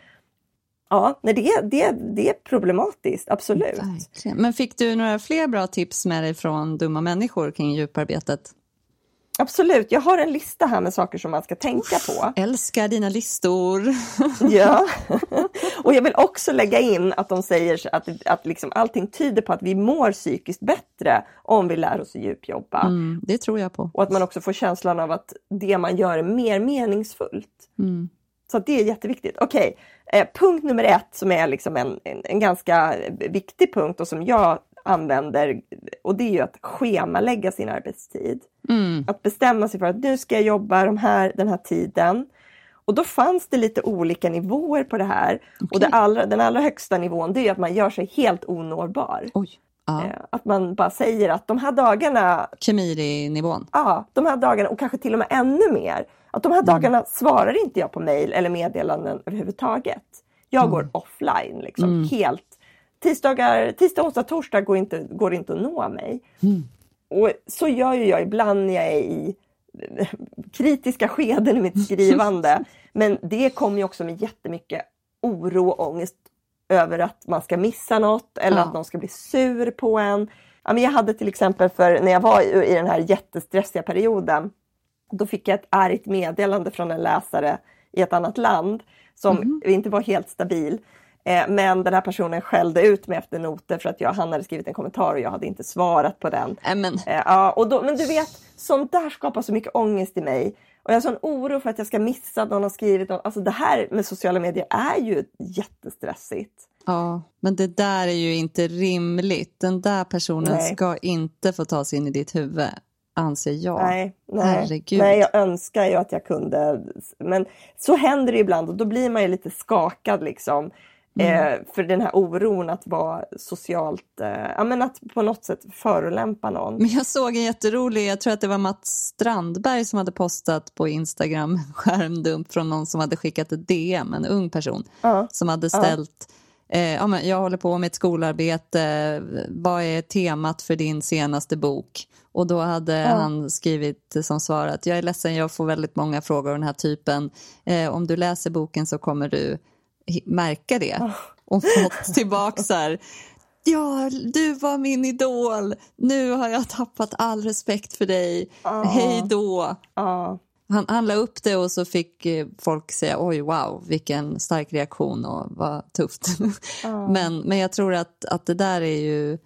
Ja, nej, det är problematiskt, absolut. Verkligen. Men fick du några fler bra tips med dig från dumma människor kring djuparbetet? Absolut, jag har en lista här med saker som man ska tänka på. Älskar dina listor. Ja, och jag vill också lägga in att de säger att liksom allting tyder på att vi mår psykiskt bättre om vi lär oss att djupjobba. Det tror jag på. Och att man också får känslan av att det man gör är mer meningsfullt. Så det är jätteviktigt. Okej, punkt nummer 1 som är liksom en ganska viktig punkt och som jag använder, och det är ju att schemalägga sin arbetstid. Att bestämma sig för att nu ska jag jobba den här tiden. Och då fanns det lite olika nivåer på det här. Okay. Och den allra högsta nivån, det är att man gör sig helt onårbar. Att man bara säger att de här dagarna... Kemiri-nivån. Ja, de här dagarna, och kanske till och med ännu mer. Att de här dagarna svarar inte jag på mejl eller meddelanden överhuvudtaget. Jag går offline liksom, helt. Tisdag, onsdag, torsdag går inte att nå mig. Och så gör ju jag ibland när jag är i kritiska skeden i mitt skrivande. Men det kommer ju också med jättemycket oro och ångest över att man ska missa något. Eller att någon ska bli sur på en. Ja, men jag hade till exempel, när jag var i den här jättestressiga perioden. Då fick jag ett argt meddelande från en läsare i ett annat land. Som inte var helt stabil. Men den här personen skällde ut mig efter noter för att han hade skrivit en kommentar och jag hade inte svarat på den. Men du vet, sånt där skapar så mycket ångest i mig. Och jag har sån oro för att jag ska missa att någon har skrivit något. Alltså det här med sociala medier är ju jättestressigt. Ja, men det där är ju inte rimligt. Den där personen ska inte få ta sig in i ditt huvud, anser jag. Nej, jag önskar ju att jag kunde. Men så händer det ibland och då blir man ju lite skakad liksom. För den här oron att vara socialt, att på något sätt förolämpa någon. Men jag såg en jätterolig, jag tror att det var Mats Strandberg som hade postat på Instagram skärmdump från någon som hade skickat ett DM, en ung person som hade ställt, jag håller på med ett skolarbete, vad är temat för din senaste bok? Och då hade han skrivit som svar att jag är ledsen, jag får väldigt många frågor av den här typen. Om du läser boken så kommer du märka det. Och fått tillbaka så här: ja, du var min idol. Nu har jag tappat all respekt för dig. Hej då. Han la upp det och så fick folk säga oj, wow, vilken stark reaktion och vad tufft. Men jag tror att det där är ju,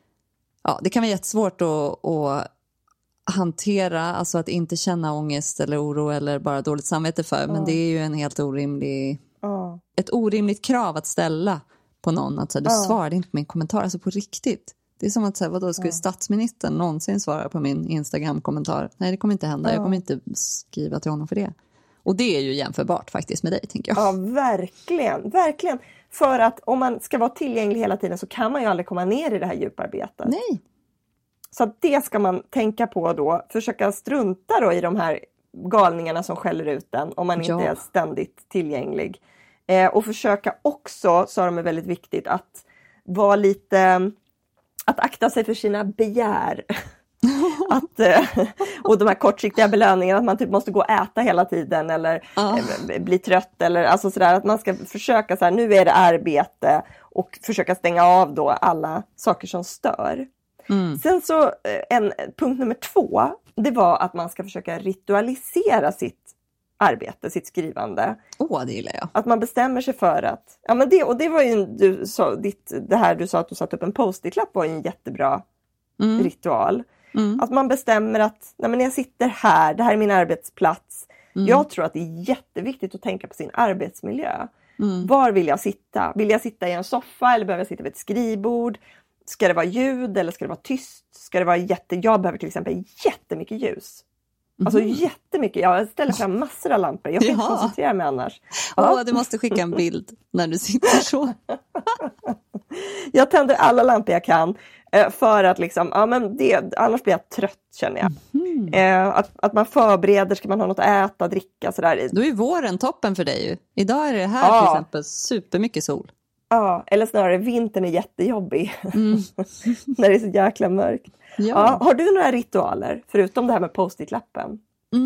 det kan vara jättesvårt att hantera, alltså att inte känna ångest eller oro eller bara dåligt samvete för, men det är ju en helt orimlig ett orimligt krav att ställa på någon, att du svarade inte på min kommentar, alltså på riktigt. Det är som att säga, vadå, skulle statsministern någonsin svara på min Instagram-kommentar? Nej, det kommer inte hända, jag kommer inte skriva till honom för det. Och det är ju jämförbart faktiskt med dig, tänker jag. Ja, verkligen. För att om man ska vara tillgänglig hela tiden så kan man ju aldrig komma ner i det här djuparbetet. Nej. Så att det ska man tänka på då. Försöka strunta då i de här galningarna som skäller ut den om man inte är ständigt tillgänglig. Och försöka också, så är det väldigt viktigt, att vara lite, att akta sig för sina begär. Och de här kortsiktiga belöningarna, att man typ måste gå och äta hela tiden eller bli trött eller alltså sådär, att man ska försöka så här, nu är det arbete, och försöka stänga av då alla saker som stör. Sen så punkt nummer 2, det var att man ska försöka ritualisera sitt arbete, sitt skrivande. Det gillar jag. Att man bestämmer sig för att, det var ju du sa, det här du sa att du satt upp en post-it-lapp var ju en jättebra ritual. Att man bestämmer att när jag sitter här, det här är min arbetsplats. Jag tror att det är jätteviktigt att tänka på sin arbetsmiljö. Var vill jag sitta? Vill jag sitta i en soffa eller behöver jag sitta vid ett skrivbord? Ska det vara ljud eller ska det vara tyst? Ska det vara jag behöver till exempel jättemycket ljus. Alltså jättemycket. Jag ställer fram massor av lampor. Jag kan inte koncentrera mig annars. Du måste skicka en bild när du sitter så. Jag tänder alla lampor jag kan. För att annars blir jag trött, känner jag. Att man förbereder, ska man ha något att äta, dricka, sådär. Då är våren toppen för dig ju. Idag är det här till exempel supermycket sol. Ja, eller snarare vintern är jättejobbig. När det är så jäkla mörkt. Ja. Har du några ritualer, förutom det här med post-it-lappen?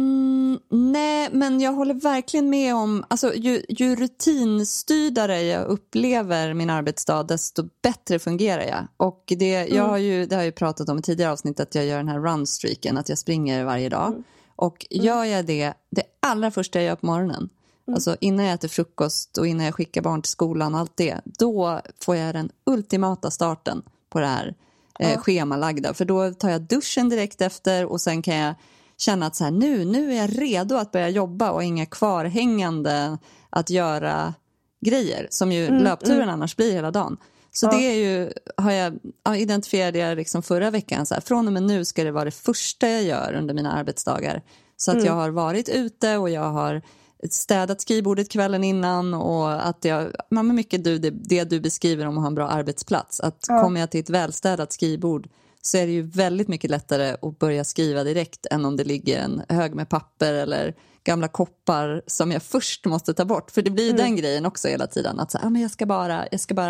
Nej, men jag håller verkligen med om, alltså ju rutinstyrdare jag upplever min arbetsdag, desto bättre fungerar jag. Och det har jag pratat om i tidigare avsnitt, att jag gör den här runstreaken, att jag springer varje dag. Och gör jag det allra första jag gör på morgonen, alltså innan jag äter frukost och innan jag skickar barn till skolan och allt det, då får jag den ultimata starten på det här schemalagda. För då tar jag duschen direkt efter och sen kan jag känna att så här, nu är jag redo att börja jobba och inga kvarhängande att göra grejer som ju löpturen annars blir hela dagen. Så det är ju, identifierade jag liksom förra veckan så här, från och med nu ska det vara det första jag gör under mina arbetsdagar. Så att jag har varit ute och jag har städat skrivbordet kvällen innan och att mycket det du beskriver om att ha en bra arbetsplats. Att kommer jag till ett välstädat skrivbord så är det ju väldigt mycket lättare att börja skriva direkt än om det ligger en hög med papper eller gamla koppar som jag först måste ta bort. För det blir den grejen också hela tiden. Att så, men jag ska bara.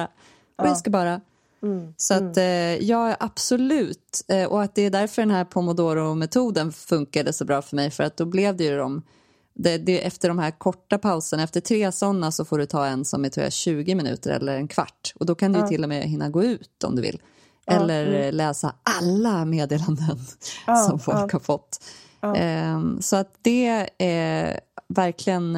Så att jag är absolut, och att det är därför den här Pomodoro-metoden funkade så bra för mig. För att då blev det ju det efter de här korta pauserna, efter 3 sådana så får du ta en som är tror jag 20 minuter eller en kvart. Och då kan du ju till och med hinna gå ut om du vill. Eller läsa alla meddelanden som folk har fått. Så att det är verkligen,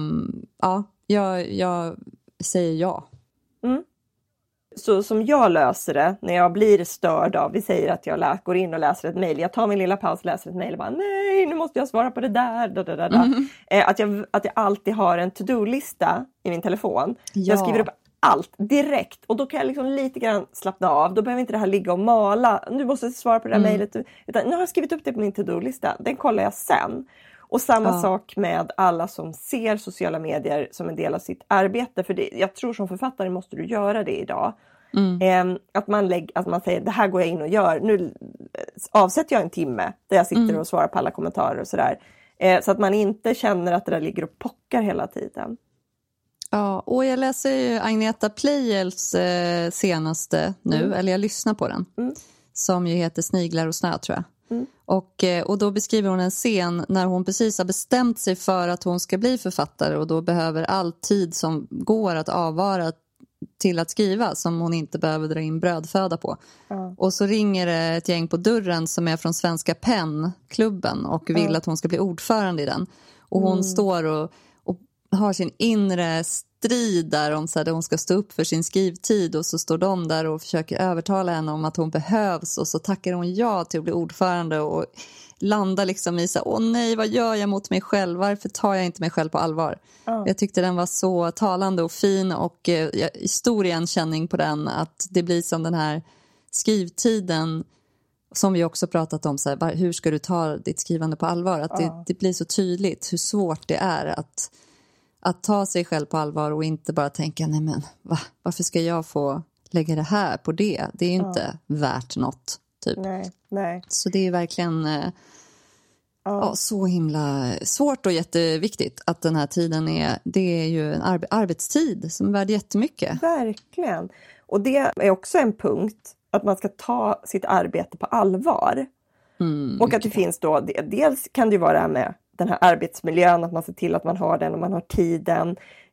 jag säger ja. Så som jag löser det, när jag blir störd av, vi säger att jag går in och läser ett mejl. Jag tar min lilla paus och läser ett mejl och bara, nej, nu måste jag svara på det där. Att jag alltid har en to-do-lista i min telefon. Jag skriver upp allt direkt. Och då kan jag liksom lite grann slappna av. Då behöver inte det här ligga och mala. Nu måste jag svara på det här mejlet. Utan nu har jag skrivit upp det på min to-do-lista. Den kollar jag sen. Och samma sak med alla som ser sociala medier som en del av sitt arbete. För jag tror som författare måste du göra det idag. Att man säger, det här går jag in och gör. Nu avsätter jag en timme där jag sitter och svarar på alla kommentarer och sådär. Så att man inte känner att det där ligger och pockar hela tiden. Ja, och jag läser ju Agneta Pleijels senaste nu, eller jag lyssnar på den, som ju heter Sniglar och snö, tror jag. Och då beskriver hon en scen när hon precis har bestämt sig för att hon ska bli författare och då behöver all tid som går att avvara till att skriva som hon inte behöver dra in brödföda på. Och så ringer det ett gäng på dörren som är från Svenska Pennklubben och vill att hon ska bli ordförande i den. Och hon står och har sin inre strid där om så här, där hon ska stå upp för sin skrivtid och så står de där och försöker övertala henne om att hon behövs och så tackar hon ja till att bli ordförande och landar liksom i så här, åh nej, vad gör jag mot mig själv? Varför tar jag inte mig själv på allvar? Jag tyckte den var så talande och fin och stor igenkänning på den, att det blir som den här skrivtiden som vi också pratat om, så här, hur ska du ta ditt skrivande på allvar? Att det blir så tydligt hur svårt det är att ta sig själv på allvar och inte bara tänka, nej men varför ska jag få lägga det här på det? Det är ju inte värt något, typ. Nej. Så det är verkligen så himla svårt och jätteviktigt att den här tiden det är ju en arbetstid som är värd jättemycket. Verkligen. Och det är också en punkt att man ska ta sitt arbete på allvar. Och att det finns då, dels kan det ju vara med den här arbetsmiljön, att man ser till att man har den och man har tiden.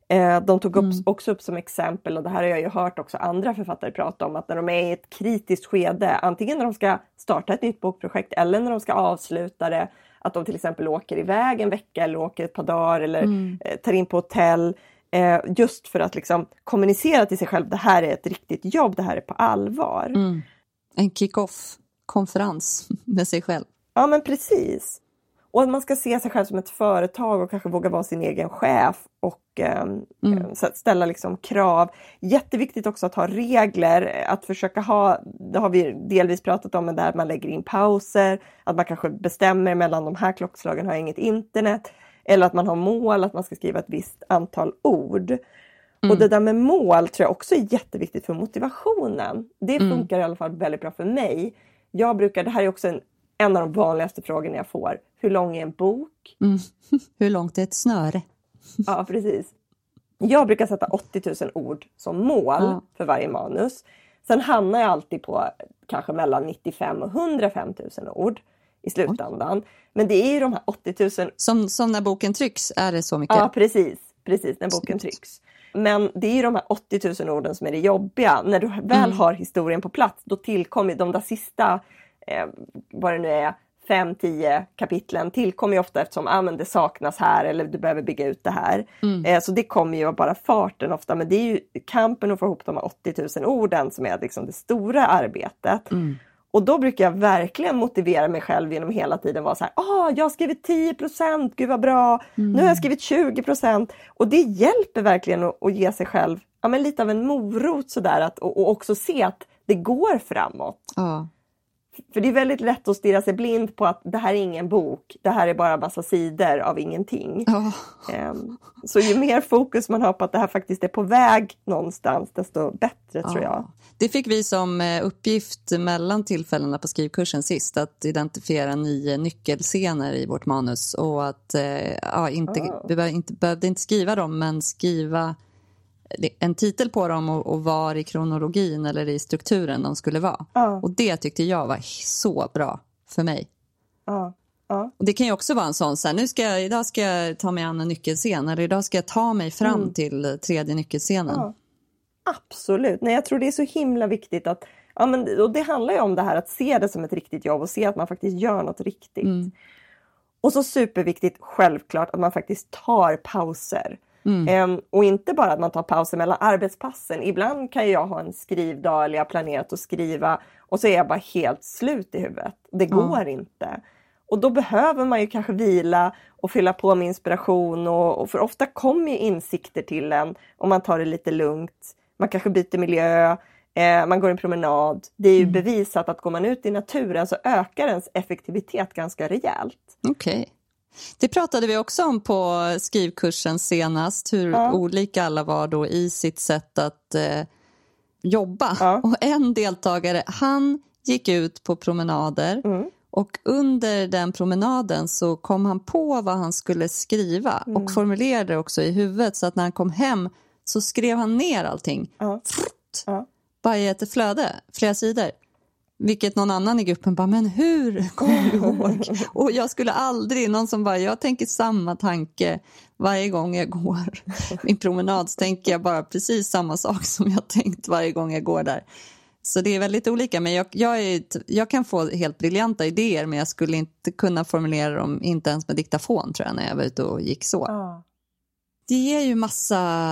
De tog också upp som exempel, och det här har jag ju hört också andra författare prata om, att när de är i ett kritiskt skede, antingen när de ska starta ett nytt bokprojekt eller när de ska avsluta det, att de till exempel åker iväg en vecka eller åker ett par dagar eller tar in på hotell, just för att liksom kommunicera till sig själv, det här är ett riktigt jobb, det här är på allvar. En kick-off-konferens med sig själv. Ja, men precis. Och att man ska se sig själv som ett företag och kanske våga vara sin egen chef och ställa liksom krav. Jätteviktigt också att ha regler, att försöka ha, det har vi delvis pratat om, men där man lägger in pauser, att man kanske bestämmer mellan de här klockslagen har jag inget internet, eller att man har mål, att man ska skriva ett visst antal ord. Och det där med mål tror jag också är jätteviktigt för motivationen. Det funkar i alla fall väldigt bra för mig. Jag brukar, det här är också en av de vanligaste frågorna jag får. Hur lång är en bok? Hur långt är ett snöre? Ja, precis. Jag brukar sätta 80 000 ord som mål för varje manus. Sen hamnar jag alltid på kanske mellan 95 och 105 000 ord i slutändan. Men det är ju de här 80 000... Som när boken trycks, är det så mycket? Ja, precis när boken trycks. Men det är ju de här 80 000 orden som är det jobbiga. När du väl har historien på plats, då tillkommer de där sista, vad det nu är, 5-10 kapitlen tillkommer ju ofta eftersom men det saknas här eller du behöver bygga ut det här. Så det kommer ju bara farten ofta, men det är ju kampen att få ihop de här 80 000 orden som är liksom det stora arbetet. Och då brukar jag verkligen motivera mig själv genom hela tiden vara så här, jag har skrivit 10%, gud vad bra, nu har jag skrivit 20%. Och det hjälper verkligen att ge sig själv lite av en morot sådär, och också se att det går framåt. För det är väldigt lätt att stirra sig blind på att det här är ingen bok. Det här är bara massa sidor av ingenting. Så ju mer fokus man har på att det här faktiskt är på väg någonstans, desto bättre tror jag. Det fick vi som uppgift mellan tillfällena på skrivkursen sist. Att identifiera 9 nyckelscener i vårt manus. Och att vi behövde inte skriva dem, men skriva en titel på dem och var i kronologin eller i strukturen de skulle vara. Och det tyckte jag var så bra för mig. Och det kan ju också vara en sån så här, idag ska jag ta mig an en nyckelscen, eller idag ska jag ta mig fram till 3:e nyckelscenen. Absolut. Nej, jag tror det är så himla viktigt att och det handlar ju om det här att se det som ett riktigt jobb och se att man faktiskt gör något riktigt. Och så superviktigt självklart att man faktiskt tar pauser. Och inte bara att man tar pauser mellan arbetspassen. Ibland kan jag ha en skrivdag eller jag har planerat att skriva och så är jag bara helt slut i huvudet. Det går inte. Och då behöver man ju kanske vila och fylla på med inspiration. Och för ofta kommer ju insikter till en om man tar det lite lugnt. Man kanske byter miljö, man går en promenad. Det är ju bevisat att går man ut i naturen så ökar ens effektivitet ganska rejält. Okej. Det pratade vi också om på skrivkursen senast, hur olika alla var då i sitt sätt att jobba. Och en deltagare, han gick ut på promenader och under den promenaden så kom han på vad han skulle skriva och formulerade också i huvudet, så att när han kom hem så skrev han ner allting. Bara i ett flöde, flera sidor. Vilket någon annan i gruppen bara, men hur kommer du ihåg? Och jag skulle aldrig, någon som bara, jag tänker samma tanke varje gång jag går min promenad, så tänker jag bara precis samma sak som jag tänkt varje gång jag går där. Så det är väldigt olika, men jag kan få helt briljanta idéer, men jag skulle inte kunna formulera dem, inte ens med diktafon tror jag, när jag var ute och gick så. Det ger ju massa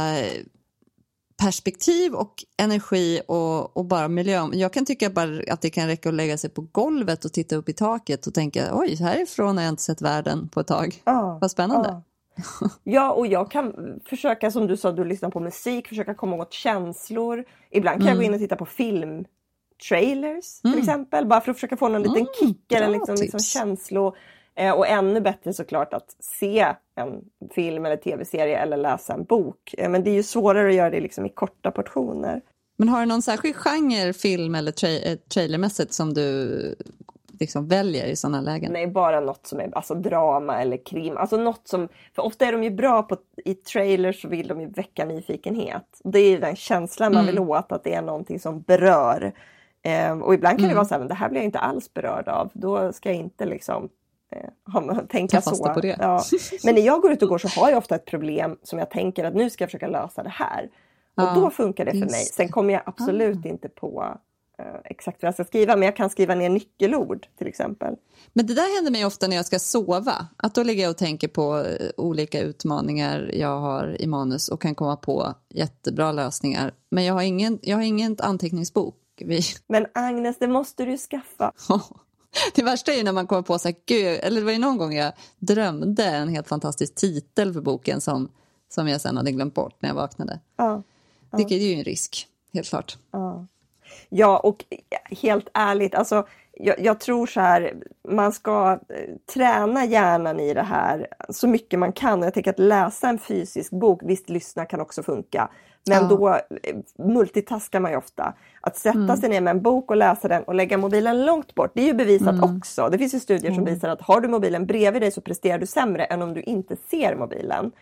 perspektiv och energi och bara miljö. Jag kan tycka bara att det kan räcka att lägga sig på golvet och titta upp i taket och tänka, oj, härifrån har jag inte sett världen på ett tag. Vad spännande. Ja, och jag kan försöka, som du sa, du lyssnar på musik, försöka komma åt känslor. Ibland kan jag gå in och titta på filmtrailers till exempel, bara för att försöka få någon liten kick eller liksom känslo. Och ännu bättre såklart att se en film eller tv-serie eller läsa en bok. Men det är ju svårare att göra det liksom i korta portioner. Men har du någon särskild genre, film eller trailermässigt som du liksom väljer i sådana lägen? Nej, bara något som är alltså drama eller krim. Alltså något som, för ofta är de ju bra på, i trailers så vill de ju väcka nyfikenhet. Det är ju den känslan man vill åt, att det är någonting som berör. Och ibland kan det vara så här, men det här blir jag inte alls berörd av. Då ska jag inte liksom tänka så. På det. Ja. Men när jag går ut och går så har jag ofta ett problem som jag tänker att nu ska jag försöka lösa det här. Och då funkar det för mig. Sen kommer jag absolut inte på exakt vad jag ska skriva. Men jag kan skriva ner nyckelord till exempel. Men det där händer mig ofta när jag ska sova. Att då ligger jag och tänker på olika utmaningar jag har i manus. Och kan komma på jättebra lösningar. Men jag har ingen anteckningsbok. Men Agnes, det måste du skaffa. Det värsta är ju när man kommer på så här, gud, eller det var ju någon gång jag drömde en helt fantastisk titel för boken som jag sen hade glömt bort när jag vaknade. Ja. Vilket är ju en risk, helt klart. Ja, och helt ärligt, alltså jag tror så här, man ska träna hjärnan i det här så mycket man kan. Jag tänker att läsa en fysisk bok, visst lyssna kan också funka. Men då multitaskar man ju ofta. Att sätta sig ner med en bok och läsa den och lägga mobilen långt bort. Det är ju bevisat också. Det finns ju studier som visar att har du mobilen bredvid dig så presterar du sämre än om du inte ser mobilen.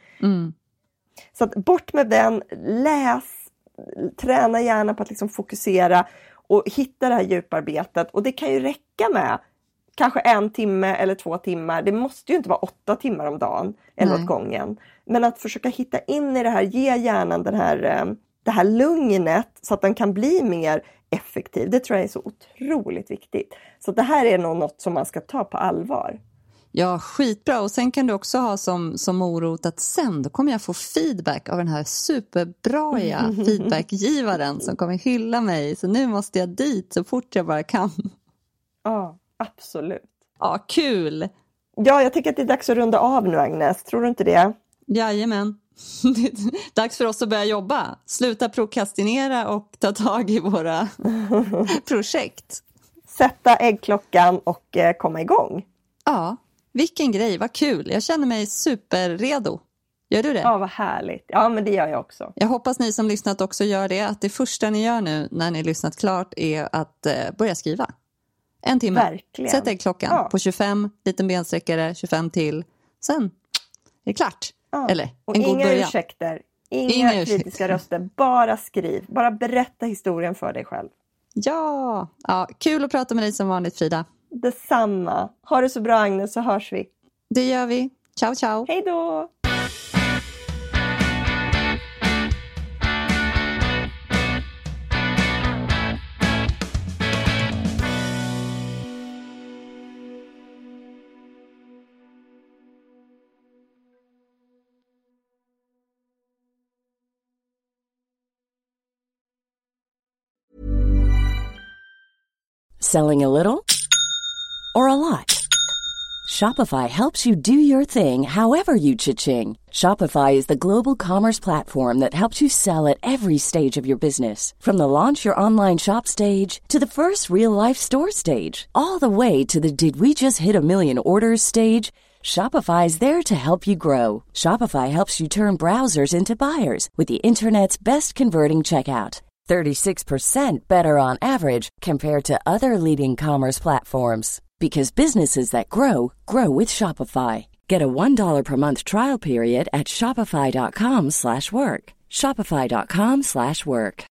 Så att bort med den, läs, träna gärna på att liksom fokusera och hitta det här djuparbetet. Och det kan ju räcka med kanske 1 timme eller 2 timmar. Det måste ju inte vara 8 timmar om dagen eller åt gången. Men att försöka hitta in i det här, ge hjärnan det här lugnet så att den kan bli mer effektiv. Det tror jag är så otroligt viktigt. Så det här är nog något som man ska ta på allvar. Ja, skitbra. Och sen kan du också ha som morot att sen då kommer jag få feedback av den här superbra feedbackgivaren som kommer hylla mig. Så nu måste jag dit så fort jag bara kan. Ja, absolut. Ja, kul. Ja, jag tycker att det är dags att runda av nu, Agnes. Tror du inte det? Jajamän. Dags för oss att börja jobba. Sluta prokrastinera och ta tag i våra projekt. Sätta äggklockan och komma igång. Ja, vilken grej, vad kul. Jag känner mig superredo. Gör du det? Ja, vad härligt. Ja, men det gör jag också. Jag hoppas ni som lyssnat också gör det. Att det första ni gör nu när ni lyssnat klart är att börja skriva. 1 timme. Verkligen. Sätt äggklockan på 25, liten bensträckare, 25 till. Sen är det klart. Ja. Eller och en god inga början. Ursäkter, inga kritiska röster. Bara skriv, bara berätta historien för dig själv. Ja, kul att prata med dig som vanligt, Frida. Detsamma. Ha det så bra, Agnes, så hörs vi. Det gör vi. Ciao, ciao. Hej då! Selling a little or a lot? Shopify helps you do your thing however you cha-ching. Shopify is the global commerce platform that helps you sell at every stage of your business. From the launch your online shop stage to the first real-life store stage, all the way to the did we just hit a million orders stage. Shopify is there to help you grow. Shopify helps you turn browsers into buyers with the internet's best converting checkout. 36% better on average compared to other leading commerce platforms. Because businesses that grow, grow with Shopify. Get a $1 per month trial period at shopify.com/work. Shopify.com/work.